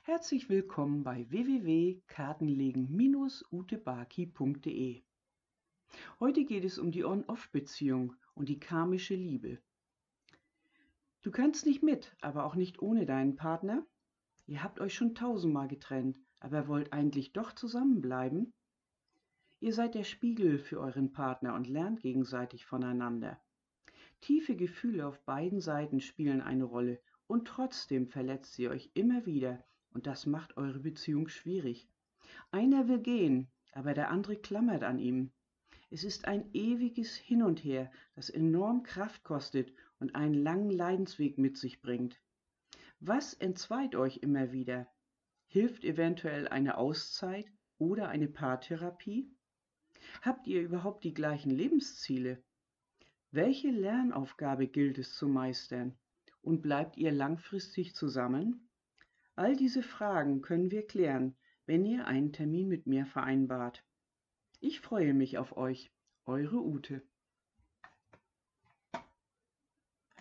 Herzlich willkommen bei www.kartenlegen-utebaki.de. Heute geht es um die On-Off-Beziehung und die karmische Liebe. Du kannst nicht mit, aber auch nicht ohne deinen Partner. Ihr habt euch schon tausendmal getrennt, aber wollt eigentlich doch zusammenbleiben. Ihr seid der Spiegel für euren Partner und lernt gegenseitig voneinander. Tiefe Gefühle auf beiden Seiten spielen eine Rolle und trotzdem verletzt sie euch immer wieder und das macht eure Beziehung schwierig. Einer will gehen, aber der andere klammert an ihm. Es ist ein ewiges Hin und Her, das enorm Kraft kostet und einen langen Leidensweg mit sich bringt. Was entzweit euch immer wieder? Hilft eventuell eine Auszeit oder eine Paartherapie? Habt ihr überhaupt die gleichen Lebensziele? Welche Lernaufgabe gilt es zu meistern? Und bleibt ihr langfristig zusammen? All diese Fragen können wir klären, wenn ihr einen Termin mit mir vereinbart. Ich freue mich auf euch, eure Ute.